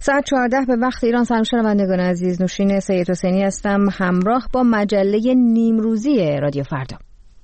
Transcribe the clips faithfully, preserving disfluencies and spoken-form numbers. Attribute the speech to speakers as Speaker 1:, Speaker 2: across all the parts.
Speaker 1: ساعت چهارده به وقت ایران. سلام شنوندگان عزیز، نوشین سید حسینی هستم همراه با مجله نیمروزی رادیو فردا.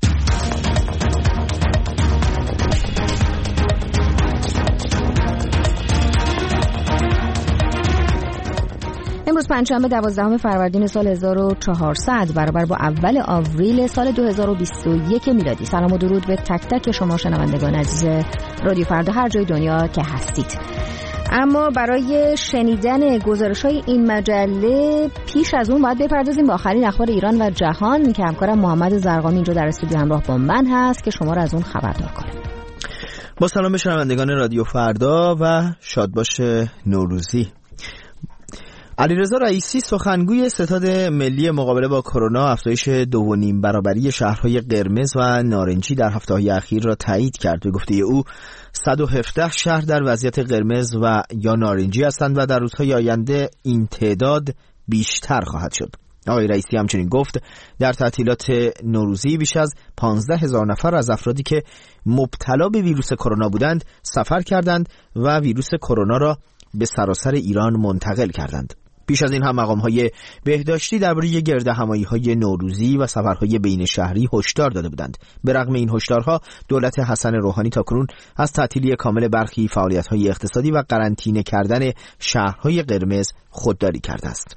Speaker 1: امروز پنجشنبه دوازدهم فروردین سال هزار و چهارصد برابر با اول آوریل سال دو هزار و بیست و یک میلادی. سلام و درود به تک تک شما شنوندگان عزیز رادیو فردا هر جای دنیا که هستید. اما برای شنیدن گزارش‌های این مجله پیش از اون باید بپردازیم به آخرین اخبار ایران و جهان که همکارم محمد زرقامی اینجا در استودیو همراه با من هست که شما را از اون خبردار کنه.
Speaker 2: با سلام به شنوندگان رادیو فردا و شادباش نوروزی. علیرضا رئیسی سخنگوی ستاد ملی مقابله با کرونا افزایش دو و نیم برابری شهرهای قرمز و نارنجی در هفته‌های اخیر را تایید کرد. به گفته او صد و هفده شهر در وضعیت قرمز و یا نارنجی هستند و در روزهای آینده این تعداد بیشتر خواهد شد. آقای رئیسی همچنین گفت در تعطیلات نوروزی بیش از پانزده هزار نفر از افرادی که مبتلا به ویروس کرونا بودند سفر کردند و ویروس کرونا را به سراسر ایران منتقل کردند. پیش از این هم مقام‌های بهداشتی درباره گردهمایی‌های نوروزی و سفرهای بین شهری هشدار داده بودند. به رغم این هشدارها دولت حسن روحانی تاکنون از تعطیلی کامل برخی فعالیت‌های اقتصادی و قرنطینه کردن شهرهای قرمز خودداری کرده است.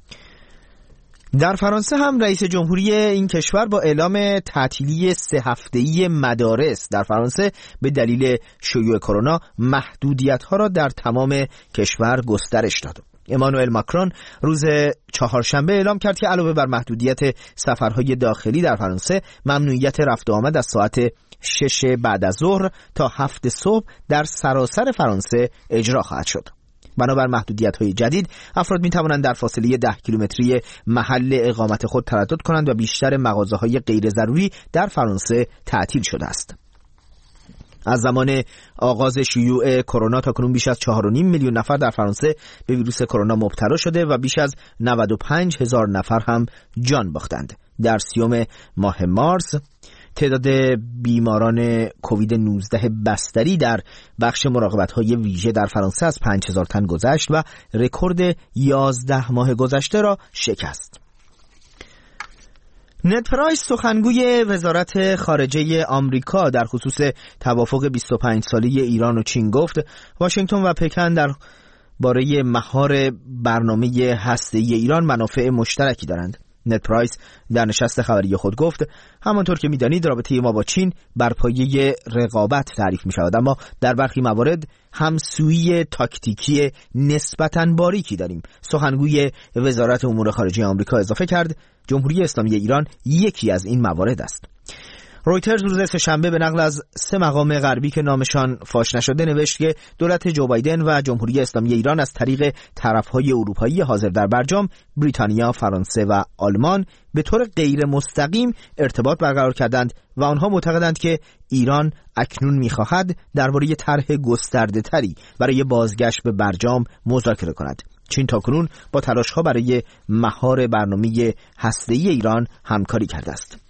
Speaker 2: در فرانسه هم رئیس جمهوری این کشور با اعلام تعطیلی سه هفته‌ای مدارس در فرانسه به دلیل شیوع کرونا محدودیت‌ها را در تمام کشور گسترش داد. امانوئل ماکرون روز چهارشنبه اعلام کرد که علاوه بر محدودیت سفرهای داخلی در فرانسه، ممنوعیت رفت و آمد از ساعت شش بعد از ظهر تا هفت صبح در سراسر فرانسه اجرا خواهد شد. بنابر محدودیت‌های جدید، افراد می‌توانند در فاصله ده کیلومتری محل اقامت خود تردد کنند و بیشتر مغازه‌های غیر ضروری در فرانسه تعطیل شده است. از زمان آغاز شیوع کرونا تا کنون بیش از چهار و نیم میلیون نفر در فرانسه به ویروس کرونا مبتلا شده و بیش از نود و پنج هزار نفر هم جان باختند. در سیوم ماه مارس تعداد بیماران کووید نوزده بستری در بخش مراقبت‌های ویژه در فرانسه از پنج هزار تن گذشت و رکورد یازده ماه گذشته را شکست. نت پرایس سخنگوی وزارت خارجه آمریکا در خصوص توافق بیست و پنج ساله ایران و چین گفت واشنگتن و پکن در باره مهار برنامه هسته‌ای ایران منافع مشترکی دارند. نت پرایس در نشست خبری خود گفت همانطور که می‌دانید رابطه ما با چین بر پایه رقابت تعریف می‌شود، اما در برخی موارد همسویی تاکتیکی نسبتاً باریکی داریم. سخنگوی وزارت امور خارجه آمریکا اضافه کرد جمهوری اسلامی ایران یکی از این موارد است. رویترز روز سه‌شنبه به نقل از سه مقام غربی که نامشان فاش نشده نوشت که دولت جو بایدن و جمهوری اسلامی ایران از طریق طرف‌های اروپایی حاضر در برجام، بریتانیا، فرانسه و آلمان به طور غیر مستقیم ارتباط برقرار کردند و آنها معتقدند که ایران اکنون می‌خواهد درباره طرح گسترده‌تری برای بازگشت به برجام مذاکره کند. چین تاکنون با تلاش‌ها برای مهار برنامه هسته‌ای ایران همکاری کرده است.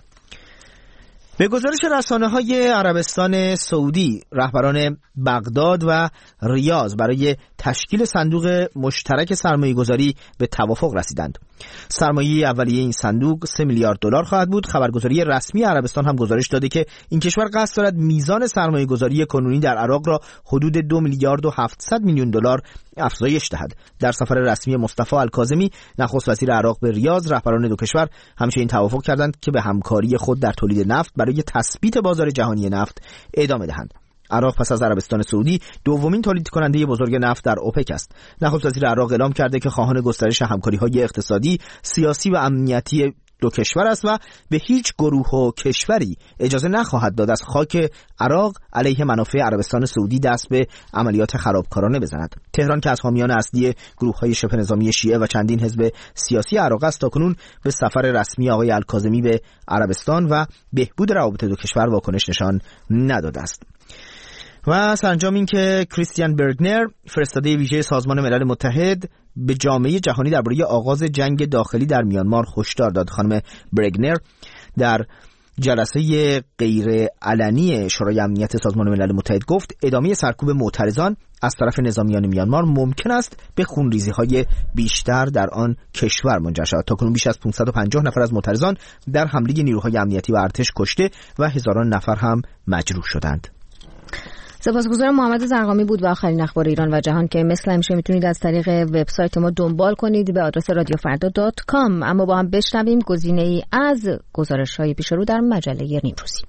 Speaker 2: به گزارش رسانه‌های عربستان سعودی، رهبران بغداد و ریاض برای تشکیل صندوق مشترک سرمایه‌گذاری به توافق رسیدند. سرمایه اولیه این صندوق سه میلیارد دلار خواهد بود. خبرگزاری رسمی عربستان هم گزارش داده که این کشور قصد دارد میزان سرمایه‌گذاری کنونی در عراق را حدود دو میلیارد و هفتصد میلیون دلار افزایش دهد. در سفر رسمی مصطفی الکاظمی نخست وزیر عراق به ریاض، رهبران دو کشور همچنین توافق کردند که به همکاری خود در تولید نفت برای تثبیت بازار جهانی نفت ادامه دهند. عراق پس از عربستان سعودی دومین تولید کننده بزرگ نفت در اوپک است. نخست وزیر عراق اعلام کرده که خواهان گسترش همکاری‌های اقتصادی، سیاسی و امنیتی دو کشور است و به هیچ گروه و کشوری اجازه نخواهد داد از خاک عراق علیه منافع عربستان سعودی دست به عملیات خرابکارانه بزند. تهران که از حامیان اصلی گروه‌های شبه نظامی شیعه و چندین حزب سیاسی عراق است، تاکنون به سفر رسمی آقای الکاظمی به عربستان و بهبود روابط دو کشور واکنش نشان نداده است. و سرانجام این که کریستیان برگنر، فرستاده ویژه سازمان ملل متحد، به جامعه جهانی درباره آغاز جنگ داخلی در میانمار هشدار داد. خانم برگنر در جلسه غیر علنی شورای امنیت سازمان ملل متحد گفت ادامه سرکوب معترضان از طرف نظامیان میانمار ممکن است به خونریزی‌های بیشتر در آن کشور منجر شود. تاکنون بیش از پانصد و پنجاه نفر از معترضان در حمله نیروهای امنیتی و ارتش کشته و هزاران نفر هم مجروح شدند.
Speaker 1: سپاسگزارم. محمد زرقامی بود و آخرین اخبار ایران و جهان که مثل همیشه میتونید از طریق وبسایت ما دنبال کنید به آدرس رادیو فردا دات کام. اما با هم بشنویم گزینه‌ای از گزارش‌های پیش رو در مجله نیمروزی.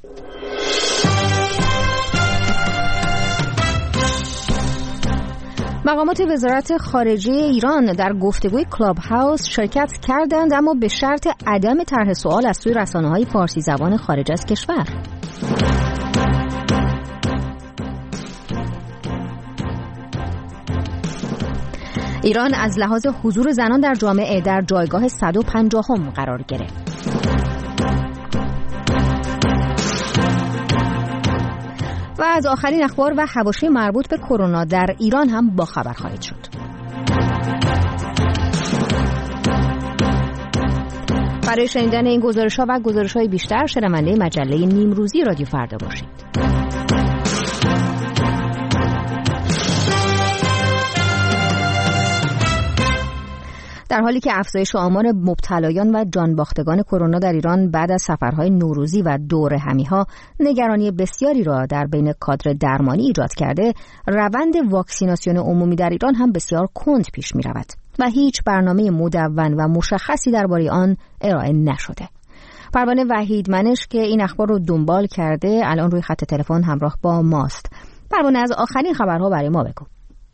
Speaker 1: مقامات وزارت خارجه ایران در گفتگوی کلاب هاوس شرکت کردند، اما به شرط عدم طرح سوال از سوی رسانه‌های فارسی زبان خارج از کشور. ایران از لحاظ حضور زنان در جامعه در جایگاه صد و پنجاهم قرار گرفت. و از آخرین اخبار و حواشی مربوط به کرونا در ایران هم با خبر خواهید شد. برای شنیدن این گزارش‌ها و گزارش‌های بیشتر شنونده مجله نیمروزی رادیو فردا باشید. در حالی که افزایش آمار مبتلایان و جانباختگان کرونا در ایران بعد از سفرهای نوروزی و دور همی‌ها نگرانی بسیاری را در بین کادر درمانی ایجاد کرده، روند واکسیناسیون عمومی در ایران هم بسیار کند پیش می‌رود و هیچ برنامه مدون و مشخصی درباره آن ارائه نشده. پروانه وحیدمنش که این اخبار رو دنبال کرده الان روی خط تلفن همراه با ماست. پروانه، از آخرین خبرها برای ما بگو.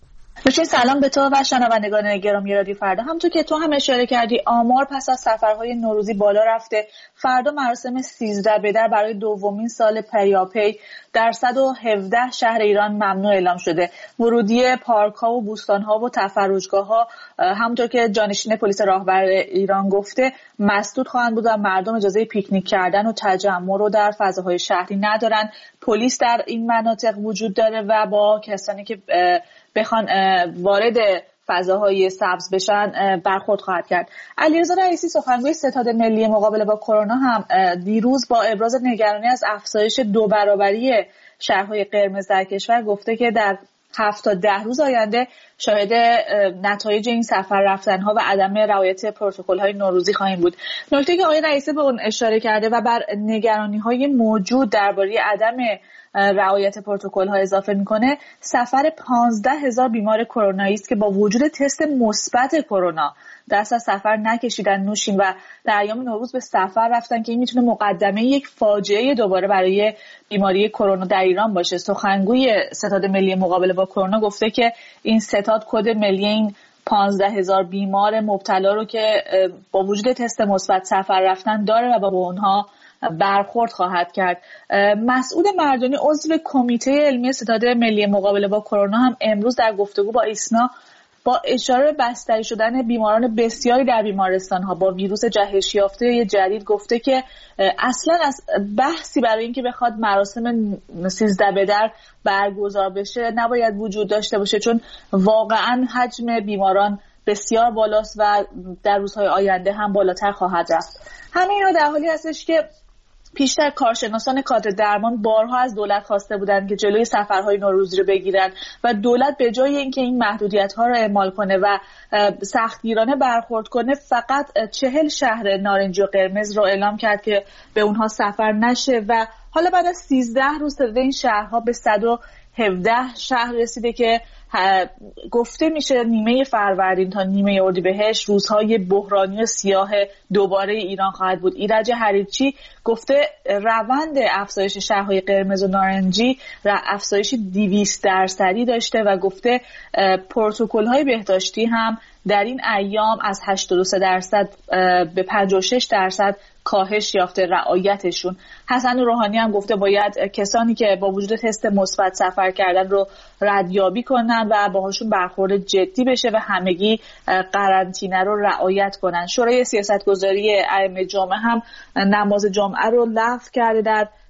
Speaker 3: بچه سلام به تو و شنوندگان گرامی رادیو فردا. همونطور که تو هم اشاره کردی آمار پس از سفرهای نوروزی بالا رفته. فردا مراسم سیزده بدر برای دومین سال پیاپی در صد و هفده شهر ایران ممنوع اعلام شده. ورودی پارک‌ها و بوستان‌ها و تفرجگاه‌ها همونطور که جانشین پلیس راهبر ایران گفته مسدود خواهند بود و مردم اجازه پیکنیک کردن و تجمع رو در فضاهای شهری ندارن. پلیس در این مناطق وجود داره و با کسانی که بخوان وارد فضاهای سبز بشن برخورد خواهد کرد. علیرضا رئیسی سخنگوی ستاد ملی مقابله با کرونا هم دیروز با ابراز نگرانی از افزایش دو برابری شهرهای قرمز در کشور گفته که در هفت تا ده روز آینده شاهد نتایج این سفر رفتن‌ها و عدم رعایت پروتکل‌های نوروزی خواهیم بود. نکته که آقای رئیسی به اون اشاره کرده و بر نگرانی‌های موجود درباره عدم رعایت پروتکل‌ها اضافه می‌کنه، سفر پانزده هزار بیمار کرونایی است که با وجود تست مثبت کرونا دست از سفر نکشیدن نوشین و در ایام نوروز به سفر رفتن که این میتونه مقدمه یک فاجعه دوباره برای بیماری کرونا در ایران باشه. سخنگوی ستاد ملی مقابله با کرونا گفته که این ستاد کد ملی این پانزده هزار بیمار مبتلا رو که با وجود تست مثبت سفر رفتن داره و با اونها برخورد خواهد کرد. مسعود مردانی عضو کمیته علمی ستاد ملی مقابله با کرونا هم امروز در گفتگو با ایسنا با اشاره به بستری شدن بیماران بسیاری در بیمارستان‌ها با ویروس جهش یافته جدید گفته که اصلا از بحثی برای اینکه بخواد مراسم سیزده بدر برگزار بشه نباید وجود داشته باشه، چون واقعا حجم بیماران بسیار بالاست و در روزهای آینده هم بالاتر خواهد رفت. همین رو در حالی هستش که پیشتر کارشناسان کادر درمان بارها از دولت خواسته بودند که جلوی سفرهای نوروزی رو بگیرن و دولت به جای اینکه این محدودیت‌ها رو اعمال کنه و سختگیرانه برخورد کنه فقط چهل شهر نارنجی و قرمز رو اعلام کرد که به اونها سفر نشه و حالا بعد از سیزده روز تعداد این شهرها به صد و هفده شهر رسیده که گفته میشه نیمه فروردین تا نیمه اردیبهشت روزهای بحرانی و سیاه دوباره ایران خواهد بود. ایرج حریرچی گفته روند افزایش شهرهای قرمز و نارنجی افزایش دویست درصدی داشته و گفته پروتکل‌های بهداشتی هم در این ایام از هشتاد و سه درصد به پنجاه و شش درصد کاهش یافته رعایتشون. حسن روحانی هم گفته باید کسانی که با وجود تست مثبت سفر کردن رو ردیابی کنن و باهاشون برخورد جدی بشه و همگی قرنطینه رو رعایت کنن. شورای سیاستگذاری ائمه جمعه هم نماز جمعه رو لغو کرده در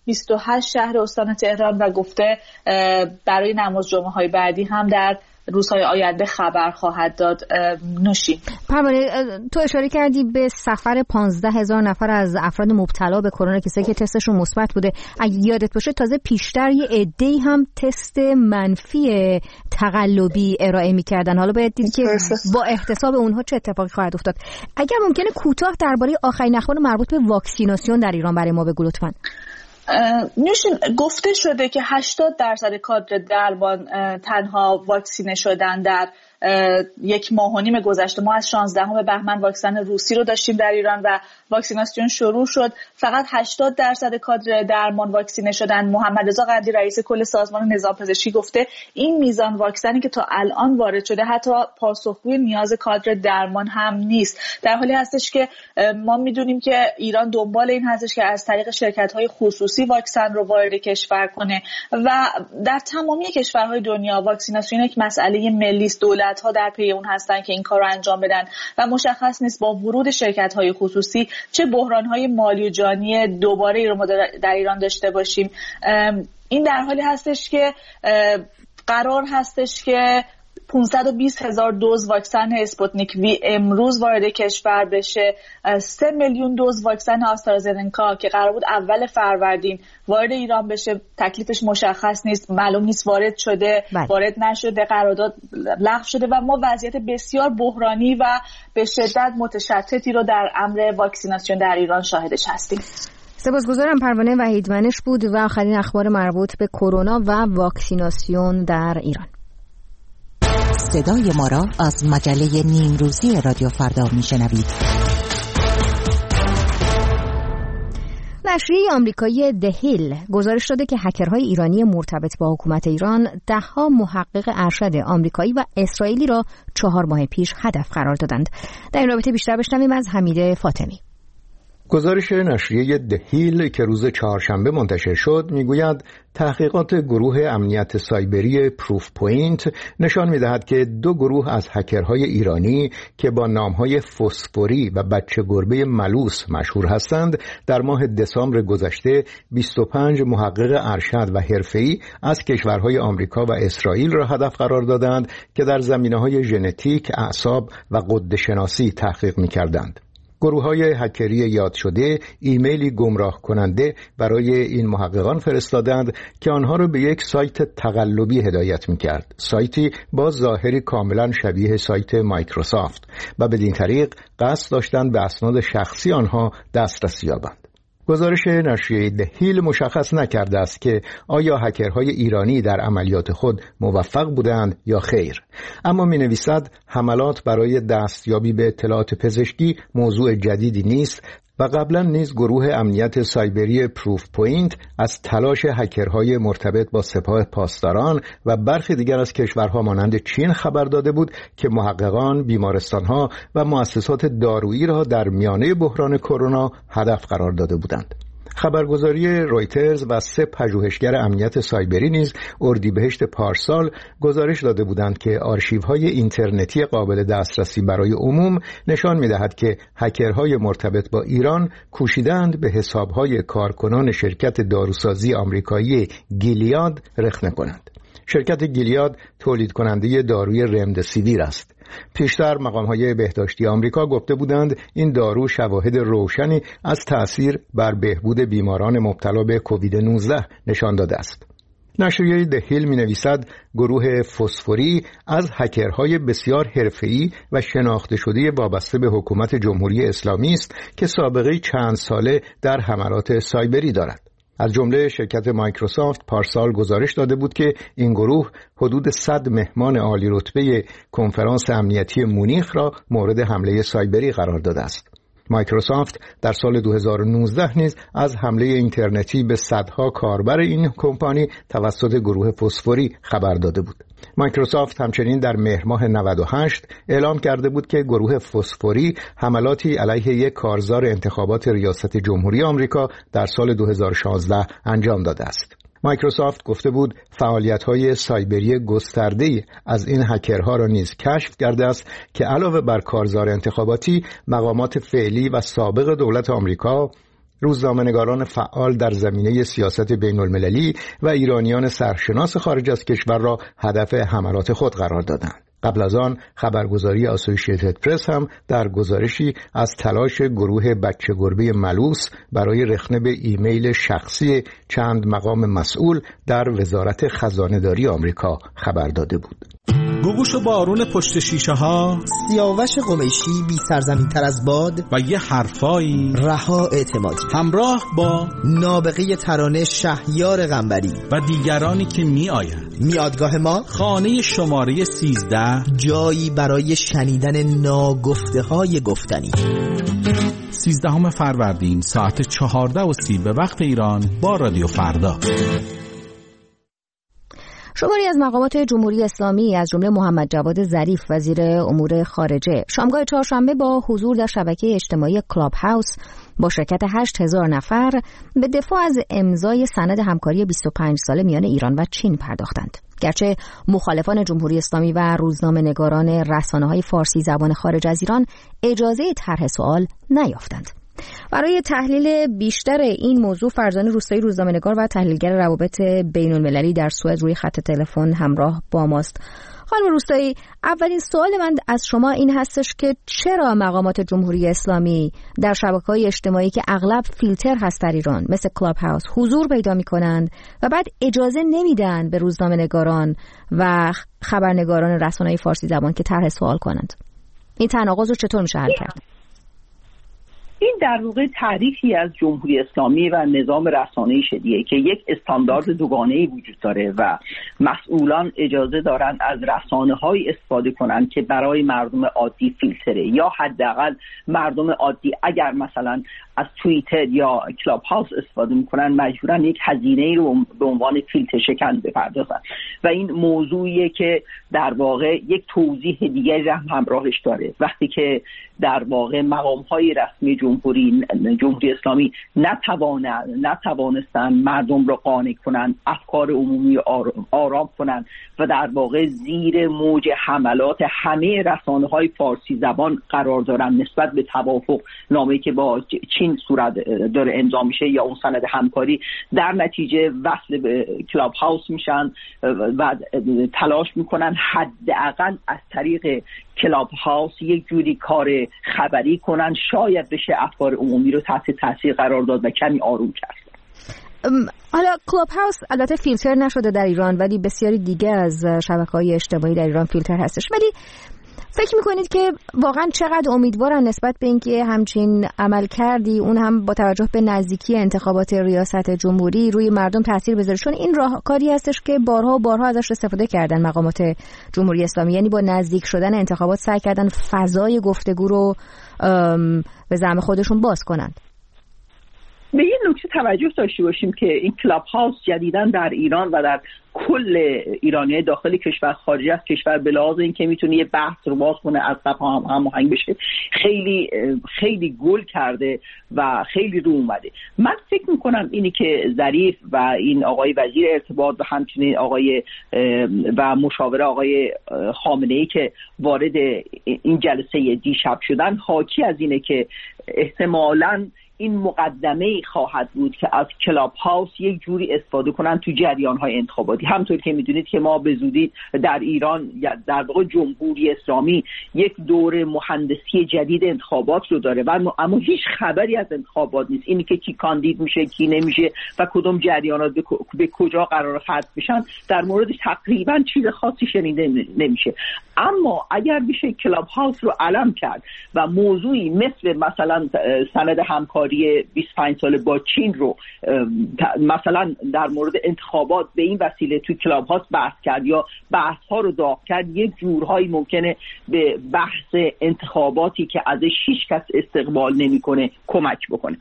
Speaker 3: بیست و هشت شهر استان تهران و گفته برای نماز جمعه های بعدی هم در روزهای آینده خبر خواهد داد. نوشین
Speaker 1: پروانه، تو اشاره کردی به سفر پانزده هزار نفر از افراد مبتلا به کرونا، کسایی که تستشون مثبت بوده. اگه یادت باشه تازه پیشتر یه عده‌ای هم تست منفی تقلبی ارائه می‌کردن. حالا باید دید که با احتساب اونها چه اتفاقی خواهد افتاد. اگر ممکنه کوتاه درباره آخرین اخبار مربوط به واکسیناسیون در ایران برای ما بگو لطفاً.
Speaker 3: نوشین، گفته شده که هشتاد درصد کادر درمان تنها واکسینه شدن در یک ماه و نیم گذشته. ما از شانزدهم بهمن واکسن روسی رو داشتیم در ایران و واکسیناسیون شروع شد. فقط هشتاد درصد کادر درمان واکسینه شدن. محمد رضا قندی رئیس کل سازمان نظام پزشکی گفته این میزان واکسنی که تا الان وارد شده حتی پاسخگوی نیاز کادر درمان هم نیست. در حالی هستش که ما میدونیم که ایران دنبال این هستش که از طریق شرکت‌های خصوصی واکسن رو وارد کشور کنه و در تمامی کشورهای دنیا واکسیناسیون یک مسئله ملی است. دولت‌ها در پی اون هستن که این کار رو انجام بدن و مشخص نیست با ورود شرکت‌های خصوصی چه بحران‌های مالی و جانی دوباره ای رو ما در ایران داشته باشیم. این در حالی هستش که قرار هستش که پانصد و بیست هزار دوز واکسن اسپوتنیک وی امروز وارد کشور بشه. سه میلیون دوز واکسن آسترازنکا که قرار بود اول فروردین وارد ایران بشه تکلیفش مشخص نیست، معلوم نیست وارد شده بله. وارد نشده، قرارداد لغو شده و ما وضعیت بسیار بحرانی و به شدت متشتتی رو در امر واکسیناسیون در ایران شاهدش هستیم.
Speaker 1: سپاسگزارم. پروانه وحیدمنش بود و آخرین اخبار مربوط به کرونا و واکسیناسیون در ایران.
Speaker 4: صدای ما را از مجله نیمروزی رادیو فردا میشنوید.
Speaker 1: نشریه آمریکایی The Hill گزارش داده که هکرهای ایرانی مرتبط با حکومت ایران ده‌ها محقق ارشد آمریکایی و اسرائیلی را چهار ماه پیش هدف قرار دادند. در این رابطه بیشتر بشنویم از حمید فاطمی.
Speaker 5: گزارش نشریه ده هیل که روز چهارشنبه منتشر شد میگوید تحقیقات گروه امنیت سایبری پروف پوینت نشان میدهد که دو گروه از هکرهای ایرانی که با نامهای فسفوری و بچه گربه ملوس مشهور هستند در ماه دسامبر گذشته بیست و پنج محقق ارشد و حرفه‌ای از کشورهای آمریکا و اسرائیل را هدف قرار دادند که در زمینه‌های ژنتیک، اعصاب و غده شناسی تحقیق می‌کردند. گروه‌های هکری یاد شده ایمیلی گمراه کننده برای این محققان فرستادند که آنها را به یک سایت تقلبی هدایت می‌کرد، سایتی با ظاهری کاملا شبیه سایت مایکروسافت و بدین طریق قصد داشتند به اسناد شخصی آنها دسترسی یابند. گزارش نشریه ده هیل مشخص نکرده است که آیا هکرهای ایرانی در عملیات خود موفق بودند یا خیر، اما می نویسد حملات برای دستیابی به اطلاعات پزشکی موضوع جدیدی نیست و قبلا نیز گروه امنیت سایبری پروف پوینت از تلاش هکرهای مرتبط با سپاه پاسداران و برخی دیگر از کشورها مانند چین خبر داده بود که محققان بیمارستانها و مؤسسات دارویی را در میانه بحران کرونا هدف قرار داده بودند. خبرگزاری رویترز و سه پژوهشگر امنیت سایبری نیز اردیبهشت پارسال گزارش داده بودند که آرشیوهای اینترنتی قابل دسترسی برای عموم نشان می‌دهد که هکرهای مرتبط با ایران کوشیدند به حسابهای کارکنان شرکت داروسازی آمریکایی گیلیاد رخنه کنند. شرکت گیلیاد تولید کننده داروی رمدسیویر است. پیشتر مقام‌های بهداشتی آمریکا گفته بودند این دارو شواهد روشنی از تأثیر بر بهبود بیماران مبتلا به کووید نوزده نشان داده است. نشریه ده هیل می‌نویسد گروه فسفوری از هکرهای بسیار حرفه‌ای و شناخته شده وابسته به حکومت جمهوری اسلامی است که سابقه چند ساله در حملات سایبری دارد. از جمله شرکت مایکروسافت پارسال گزارش داده بود که این گروه حدود صد مهمان عالی رتبه کنفرانس امنیتی مونیخ را مورد حمله سایبری قرار داده است. مایکروسافت در سال دو هزار و نوزده نیز از حمله اینترنتی به صدها کاربر این کمپانی توسط گروه فسفوری خبر داده بود. مایکروسافت همچنین در مهر ماه نود و هشت اعلام کرده بود که گروه فسفوری حملاتی علیه یک کارزار انتخابات ریاست جمهوری آمریکا در سال دو هزار و شانزده انجام داده است. مایکروسافت گفته بود فعالیت‌های سایبری گسترده‌ای از این هکرها را نیز کشف کرده است که علاوه بر کارزار انتخاباتی، مقامات فعلی و سابق دولت آمریکا، روزنامه‌نگاران فعال در زمینه سیاست بین‌المللی و ایرانیان سرشناس خارج از کشور را هدف حملات خود قرار دادند. قبل از آن خبرگزاری اسوسییتد پرس هم در گزارشی از تلاش گروه بچه گربه ملوس برای رخنه به ایمیل شخصی چند مقام مسئول در وزارت خزانه‌داری آمریکا خبر داده بود.
Speaker 6: گوگوش و بارون پشت شیشه ها،
Speaker 2: سیاوش قمیشی بی سرزمین تر از باد
Speaker 6: و یه حرفایی
Speaker 2: رها اعتمادی
Speaker 6: همراه با
Speaker 2: نابغه ترانه شهیار قنبری
Speaker 6: و دیگرانی که می آیند.
Speaker 2: میادگاه ما
Speaker 6: خانه شماره سیزده،
Speaker 2: جایی برای شنیدن ناگفته های گفتنی.
Speaker 6: سیزدهم فروردین ساعت چهارده و سی به وقت ایران با رادیو فردا.
Speaker 1: شماری از مقامات جمهوری اسلامی از جمله محمد جواد ظریف وزیر امور خارجه شامگاه چهارشنبه با حضور در شبکه اجتماعی کلاب هاوس با شرکت هشت هزار نفر به دفاع از امضای سند همکاری بیست و پنج ساله میان ایران و چین پرداختند. گرچه مخالفان جمهوری اسلامی و روزنامه‌نگاران رسانه‌های فارسی زبان خارج از ایران اجازه طرح سوال نیافتند. برای تحلیل بیشتر این موضوع فرزانه روستایی روزنامه‌نگار و تحلیلگر روابط بین‌المللی در سوئد روی خط تلفن همراه با ماست. خانم روستایی، اولین سوال من از شما این هستش که چرا مقامات جمهوری اسلامی در شبکه‌های اجتماعی که اغلب فیلتر هست در ایران مثل کلاب هاوس حضور پیدا می‌کنند و بعد اجازه نمیدن به روزنامه‌نگاران و خبرنگاران رسانه‌های فارسی زبان که طرح سوال کنند؟ این تناقض رو چطور میشه حل کرد؟
Speaker 7: این در واقع تعریفی از جمهوری اسلامی و نظام رسانه‌ای شدیه که یک استاندارد دوگانه‌ای وجود داره و مسئولان اجازه دارن از رسانه‌های استفاده کنن که برای مردم عادی فیلتره، یا حداقل مردم عادی اگر مثلا از توییتر یا کلاب هاوس استفاده میکنن مجبورن یک هزینه‌ای رو به عنوان فیلتر شکن بپردازن و این موضوعیه که در واقع یک توضیح دیگری هم همراهش داره. وقتی که در واقع مقام‌های رسمی جمهوری جمهوری اسلامی نتوانند نتوانستن مردم رو قانع کنن، افکار عمومی آرام, آرام کنن و در واقع زیر موج حملات همه رسانه‌های فارسی زبان قرار دارن نسبت به توافق نامه‌ای که با چین صورت داره امضا میشه یا اون سند همکاری، در نتیجه وصل به کلاب هاوس میشن و تلاش میکنن حداقل از طریق کلاب هاوس یک جوری کار خبری کنن، شاید بشه افکار عمومی رو تحت تاثیر قرار داد و کمی آروم کرد.
Speaker 1: حالا کلاب هاوس البته فیلتر نشده در ایران، ولی بسیاری دیگه از شبکه‌های اجتماعی در ایران فیلتر هستش. ولی فکر میکنید که واقعا چقدر امیدوارن نسبت به اینکه همچین عمل کردی اون هم با توجه به نزدیکی انتخابات ریاست جمهوری روی مردم تاثیر بذاره؟ چون این راهکاری هستش که بارها و بارها ازش استفاده کردن مقامات جمهوری اسلامی، یعنی با نزدیک شدن انتخابات سعی کردن فضای گفتگو رو به زعم خودشون باز کنند.
Speaker 7: به این نکته توجه داشته باشیم که این کلاب هاوس جدیداً در ایران و در کل ایرانی داخل کشور خارج از کشور به لحاظ این که میتونه یه بحث رو باز کنه از قبل هم هماهنگ بشه خیلی خیلی گل کرده و خیلی رو اومده. من فکر میکنم اینی که ظریف و این آقای وزیر ارتباط و همچنین آقای و مشاوره آقای خامنه‌ای که وارد این جلسه دیشب شدن حاکی از اینه که احتمالاً این مقدمه خواهد بود که از کلاب هاوس یک جوری استفاده کنن تو جریان‌های انتخاباتی. همونطور که میدونید که ما به زودی در ایران در واقع جمهوری اسلامی یک دور مهندسی جدید انتخابات رو داره و اما هیچ خبری از انتخابات نیست، اینی که کی کاندید میشه کی نمیشه و کدوم جریانات به کجا قرار ختم بشن در موردش تقریبا چیز خاصی شنیده نمیشه. اما اگر بشه کلاب هاوس رو علم کرد و موضوعی مثل مثلا سند همکاری بیست و پنج ساله با چین رو مثلا در مورد انتخابات به این وسیله توی کلاب هاوس بحث کرد یا بحث ها رو داغ کرد، یک جورهایی ممکنه به بحث انتخاباتی که ازش هیچ کس استقبال نمیکنه کمک بکنه.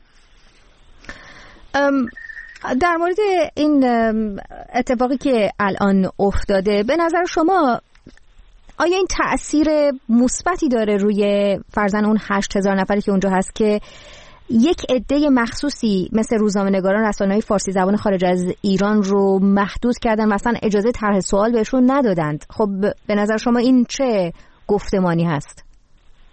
Speaker 1: در مورد این اتفاقی که الان افتاده به نظر شما آیا این تأثیر مثبتی داره روی فرضاً اون هشت هزار نفری که اونجا هست که یک عده مخصوصی مثل روزنامه‌نگاران رسانه‌های فارسی زبان خارج از ایران رو محدود کردن، مثلا اجازه طرح سوال بهشون ندادند؟ خب به نظر شما این چه گفتمانی هست؟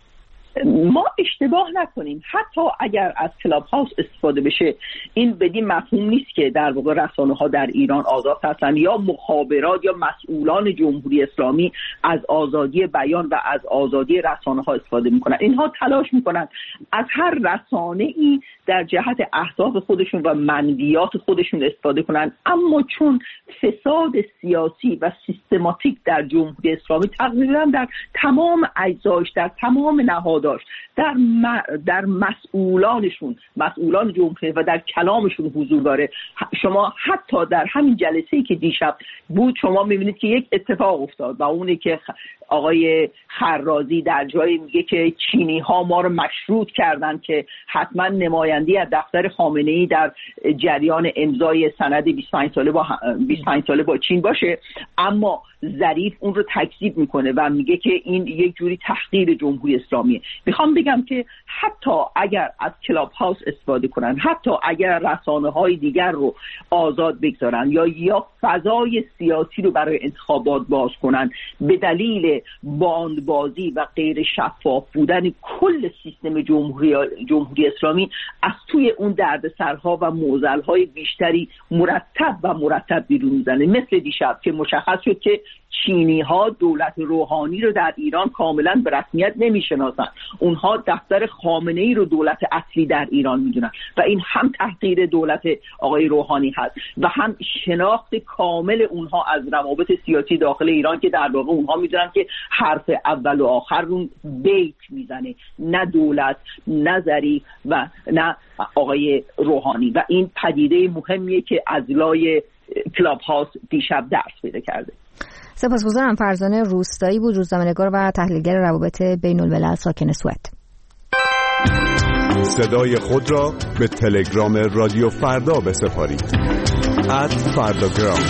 Speaker 7: ما اشتباه نکنیم، حتی اگر از کلاب هاوس استفاده بشه این بدین مفهوم نیست که در واقع رسانه ها در ایران آزاد هستند یا مخابرات یا مسئولان جمهوری اسلامی از آزادی بیان و از آزادی رسانه ها استفاده میکنن. اینها تلاش میکنن از هر رسانه ای در جهت اهداف خودشون و منویات خودشون استفاده کنن، اما چون فساد سیاسی و سیستماتیک در جمهوری اسلامی تقریبا در تمام اجزاش، در تمام نهاداش، در م... در مسئولانشون، مسئولان جمهوری و در کلامشون حضور داره. شما حتی در همین جلسه‌ای که دیشب بود شما می‌بینید که یک اتفاق افتاد و اونه که آقای خرازی در جایی میگه که چینی ها ما رو مشروط کردن که حتما نمایندگی از دفتر خامنه‌ای در جریان امضای سند بیست و پنج ساله با بیست و پنج ساله با چین باشه، اما ظریف اون رو تکذیب میکنه و میگه که این یک جوری تحقیر جمهوری اسلامیه. میخوام بگم که حتی اگر از کلاب هاوس استفاده کنن، حتی اگر رسانه‌های دیگر رو آزاد بگذارن یا یا فضای سیاسی رو برای انتخابات باز کنن، به دلیل باندبازی و غیر شفاف بودن کل سیستم جمهوری جمهوری اسلامی از توی اون دردسرها و معضل‌های بیشتری مرتب و مرتب بیرون میزنه. مثل دیشب که مشخص شد که چینی ها دولت روحانی رو در ایران کاملا به رسمیت نمیشناسن، اونها دفتر خامنه ای رو دولت اصلی در ایران میدونن و این هم تحقیر دولت آقای روحانی هست و هم شناخت کامل اونها از روابط سیاسی داخل ایران که در واقع اونها میدونن که حرف اول و آخر رو بیت میزنه، نه دولت، نه ظریف و نه آقای روحانی. و این پدیده مهمیه که از لای کلاب هاوس دیشب درس پیدا کرده.
Speaker 1: سپاسگزارم. فرزانه روستایی بود، روزنامه‌نگار و تحلیلگر روابط بین الملل ساکن سوئد.
Speaker 8: صدای خود را به تلگرام رادیو فردا بسپارید. ات فرداگرام.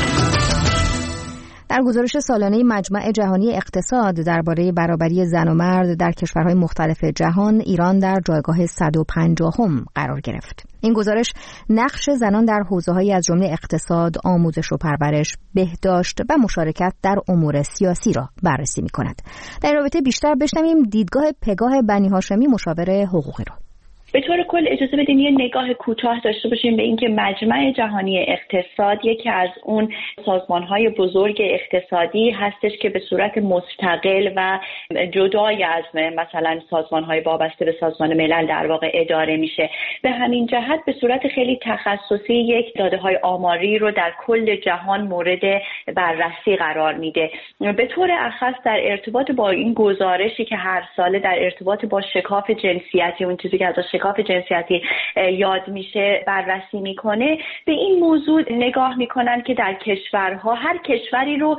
Speaker 1: در گزارش سالانه مجمع جهانی اقتصاد درباره برابری زن و مرد در کشورهای مختلف جهان، ایران در جایگاه صد و پنجاهم قرار گرفت. این گزارش نقش زنان در حوزه‌هایی از جمله اقتصاد، آموزش و پرورش، بهداشت و مشارکت در امور سیاسی را بررسی می‌کند. در رابطه بیشتر بشنویم دیدگاه پگاه بنی هاشمی، مشاور حقوقی را.
Speaker 9: به طور کل اجازه بدین یه نگاه کوتاه داشته باشیم به اینکه مجمع جهانی اقتصاد یکی از اون سازمان‌های بزرگ اقتصادی هستش که به صورت مستقل و جدای از مثلا سازمان‌های وابسته به سازمان ملل در واقع اداره میشه. به همین جهت به صورت خیلی تخصصی یک داده‌های آماری رو در کل جهان مورد بررسی قرار میده. به طور اخص در ارتباط با این گزارشی که هر ساله در ارتباط با شکاف جنسیتی، اون چیزی که از شکاف جنسیتی یاد میشه، بررسی میکنه، به این موضوع نگاه میکنن که در کشورها هر کشوری رو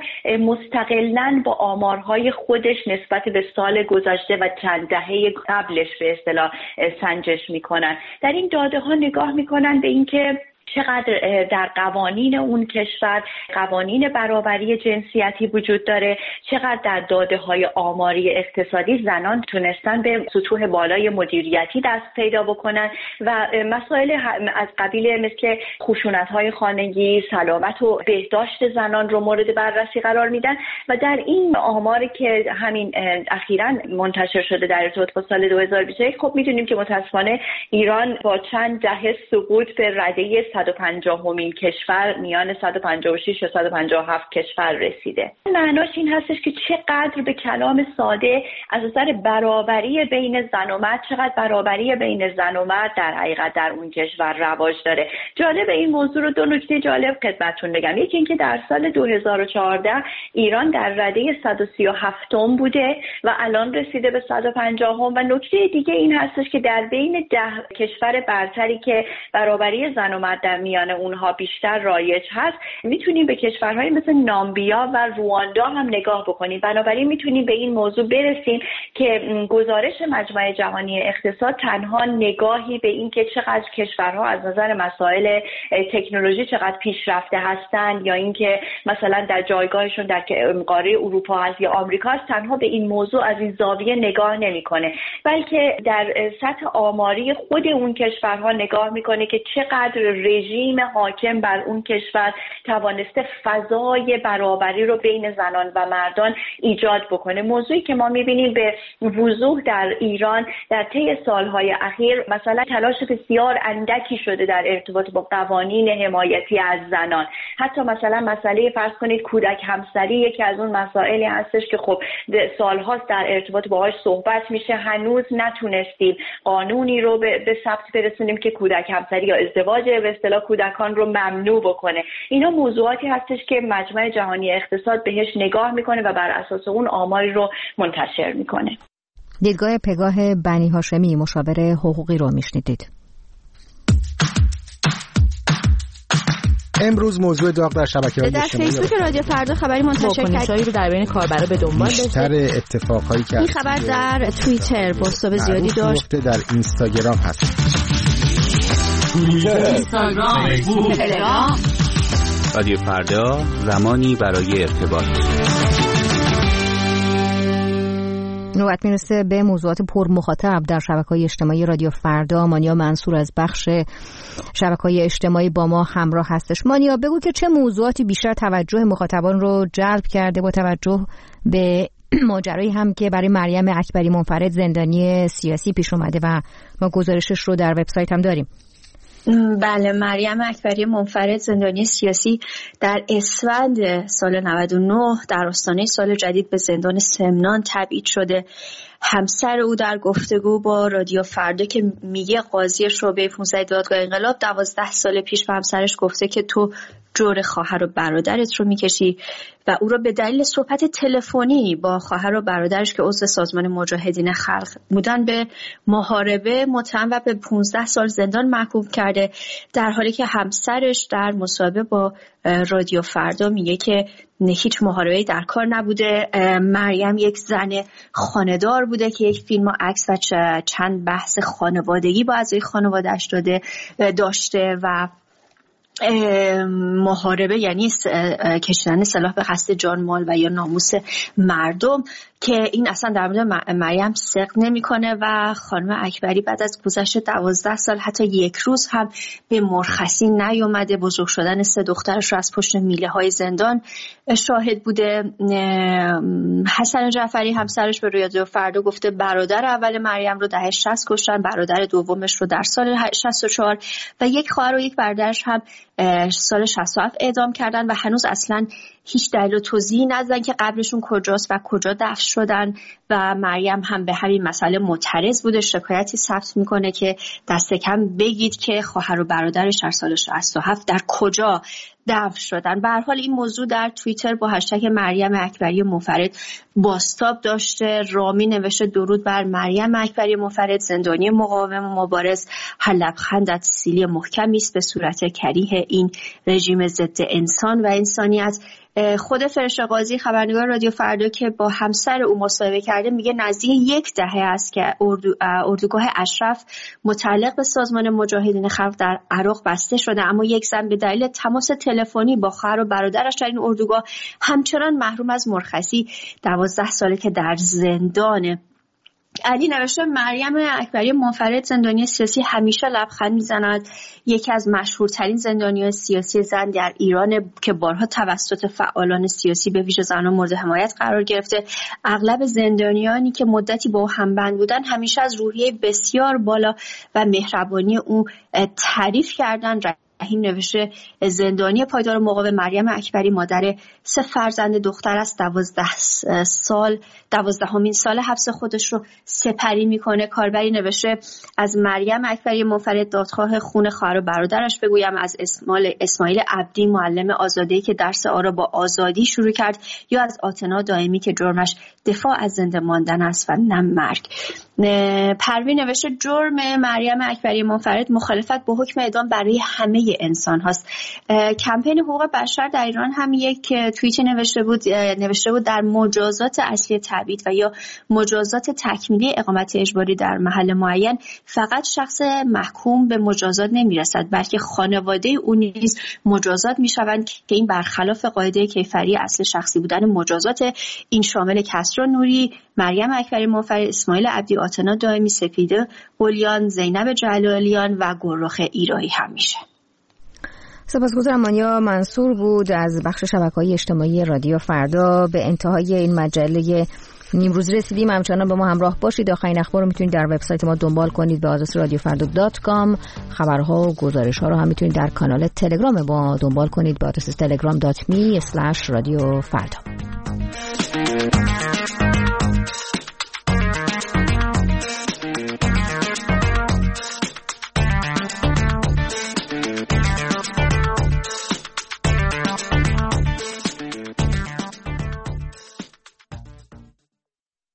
Speaker 9: مستقلاً با آمارهای خودش نسبت به سال گذشته و چند دهه قبلش به اصطلاح سنجش میکنن. در این داده ها نگاه میکنن به اینکه چقدر در قوانین اون کشور قوانین برابری جنسیتی وجود داره، چقدر در داده‌های آماری اقتصادی زنان تونستن به سطوح بالای مدیریتی دست پیدا بکنن و مسائل از قبیل مثل خشونت‌های خانگی، سلامت و بهداشت زنان رو مورد بررسی قرار میدن. و در این آماری که همین اخیراً منتشر شده در ارتباط با سال دو هزار و بیست و یک، خب می‌دونیم که متأسفانه ایران با چند دهه سقوط به رده صد و پنجاهمین کشور میان صد و پنجاه و شش و صد و پنجاه و هفت کشور رسیده. معناش این هستش که چقدر به کلام ساده از نظر برابری بین زن و مرد، چقدر برابری بین زن و مرد در حقیقت در اون کشور رواج داره. جالب این موضوع رو دو نکته جالب خدمتتون بگم. یکی اینکه در سال دو هزار و چهارده ایران در رده صد و سی و هفتم بوده و الان رسیده به صد و پنجاهم. و نکته دیگه این هستش که در بین ده کشور برتری که برابری زن و مرد در میان اونها بیشتر رایج هست، میتونیم به کشورهای مثل نامبیا و رواندا هم نگاه بکنیم. بنابراین میتونیم به این موضوع برسیم که گزارش مجمع جهانی اقتصاد تنها نگاهی به این که چقدر کشورها از نظر مسائل تکنولوژی چقدر پیشرفته هستند یا اینکه مثلا در جایگاهشون در قاره اروپا هست یا آمریکا هست، تنها به این موضوع از این زاویه نگاه نمیکنه، بلکه در سطح آماری خود اون کشورها نگاه میکنه که چقدر رژیم حاکم بر اون کشور توانسته فضای برابری رو بین زنان و مردان ایجاد بکنه. موضوعی که ما می‌بینیم به وضوح در ایران در طی سالهای اخیر مثلا تلاش بسیار اندکی شده در ارتباط با قوانین حمایتی از زنان. حتی مثلا مسئله فرض کنید کودک همسری یکی از اون مسائلی هستش که خب سالهاست در ارتباط باهاش صحبت میشه، هنوز نتونستیم قانونی رو به ثبت برسونیم که کودک همسری یا ازدواج به اصطلاح کودکان رو ممنوع بکنه. اینا موضوعاتی هستش که مجمع جهانی اقتصاد بهش نگاه میکنه و بر اساس اون آماری رو منتشر میکنه.
Speaker 1: دیدگاه پگاه بنی هاشمی مشاور حقوقی رو میشنیدید.
Speaker 10: امروز موضوع داغ در شبکه‌های
Speaker 11: اجتماعی در فیسبوک رادیو فردا خبری منتشر کرد رو در بین کاربرا به دنبال داشت.
Speaker 10: بیشتر اتفاقایی که
Speaker 11: این خبر در توییتر پست‌های زیادی داشت.
Speaker 10: در اینستاگرام هست.
Speaker 12: توییتر، اینستاگرام، فیسبوک، تلگرام. رادیو فردا زمانی برای ارتباط.
Speaker 1: نوبت میرسه به موضوعات پر مخاطب در شبکه‌های اجتماعی رادیو فردا. مانیا منصور از بخش شبکه‌های اجتماعی با ما همراه هستش. مانیا بگو که چه موضوعاتی بیشتر توجه مخاطبان رو جلب کرده با توجه به ماجرایی هم که برای مریم اکبری منفرد زندانی سیاسی پیش اومده و ما گزارشش رو در وبسایت هم داریم.
Speaker 13: بله، مریم اکبری منفرد زندانی سیاسی در اسفند سال نود و نه در آستانه سال جدید به زندان سمنان تبعید شده. همسر او در گفتگو با رادیو فردا که میگه قاضی شعبه پانزده دادگاه انقلاب دوازده سال پیش به همسرش گفته که تو جور خواهر و برادرت رو میکشی و او رو به دلیل صحبت تلفنی با خواهر و برادرش که عضو سازمان مجاهدین خلق بودن به محاربه متهم و به پانزده سال زندان محکوم کرده، در حالی که همسرش در مصاحبه با رادیو فردا میگه که هیچ محاربه‌ای در کار نبوده. مریم یک زن خانه‌دار بوده که یک فیلم و عکس و چند بحث خانوادگی با اعضای خانواده‌اش داده داشته و محاربه یعنی کشیدن سلاح به قصد جان، مال و یا ناموس مردم که این اصلا در مورد مریم صدق نمیکنه و خانم اکبری بعد از گذشت دوازده سال حتی یک روز هم به مرخصی نیومده. بزرگ شدن سه دخترش رو از پشت میله های زندان شاهد بوده. حسن جعفری همسرش به رادیو فردا گفته برادر اول مریم رو دهه شصت کشتن، برادر دومش رو در سال شصت و چهار و یک خواهر و یک برادرش هم سال شصت و هفت اعدام کردن و هنوز اصلا هیچ دلیل و توضیحی ندادن که قبرشون کجاست و کجا دفن شدن و مریم هم به همین مسئله معترض بوده. شکایتی ثبت میکنه که دست کم بگید که خواهر و برادرش در سال شصت و هفت در کجا دفن شدن. به هر حال این موضوع در توییتر با هشتگ مریم اکبری منفرد بازتاب داشته. رامی نوشته درود بر مریم اکبری منفرد زندانی مقاوم و مبارز، هر لبخندت سیلی محکمی است به صورت کریه این رژیم ضد انسان و انسانیت. خود فرشته قاضی خبرنگار رادیو فردا که با همسر او مصاحبه کرده میگه نزدیک یک دهه است که اردو، اردوگاه اشرف متعلق به سازمان مجاهدین خلق در عراق بسته شده، اما یک زن به دلیل تماس تلفنی با خواهر و برادرش در این اردوگاه همچنان محروم از مرخصی دوازده ساله که در زندانه. علی نوشته مریم اکبری منفرد زندانی سیاسی همیشه لبخند میزند، یکی از مشهورترین زندانیان سیاسی زن در ایران که بارها توسط فعالان سیاسی به ویژه زنان مورد حمایت قرار گرفته. اغلب زندانیانی که مدتی با او همبند بودن همیشه از روحیه بسیار بالا و مهربانی او تعریف کردند. رحیم نوشته زندانی پایدار مقاوم مریم اکبری مادر سه فرزند دختر است، دوازده سال دوازدهمین سال حبس خودش رو سپری میکنه. کاربری نوشته از مریم اکبری منفرد دادخواه خون خواهر و برادرش بگویم، از اسماعیل اسماعیل عبدی معلم آزادی که درس آرا با آزادی شروع کرد، یا از آتنا دائمی که جرمش دفاع از زنده ماندن است و نه مرگ. پروین نوشته جرم مریم اکبری منفرد مخالفت با حکم اعدام برای همه انسان هاست. کمپین حقوق بشر در ایران هم یک توییتی نوشته بود نوشته بود در مجازات اصلی تبعید و یا مجازات تکمیلی اقامت اجباری در محل معین فقط شخص محکوم به مجازات نمیرسد، بلکه خانواده او نیز مجازات میشوند که این برخلاف قاعده کیفری اصل شخصی بودن مجازات. این شامل کسرا نوری، مریم اکبری منفرد، اسماعیل عبدی، آتنا دائمی، سپیده قلیان، زینب جلالیان و گلرخ ایرایی هم میشه.
Speaker 1: سپاسگزارم. مانیا منصور بود از بخش شبکه‌های اجتماعی رادیو فردا. به انتهای این مجله نیمروزی رسیدیم. همچنان به ما همراه باشید. آخرین اخبار رو میتونید در وبسایت ما دنبال کنید به آدرس رادیو فردا دات کام. خبرها و گزارش‌ها رو هم میتونید در کانال تلگرام ما دنبال کنید به آدرس تلگرام دات می اسلش رادیو فردا.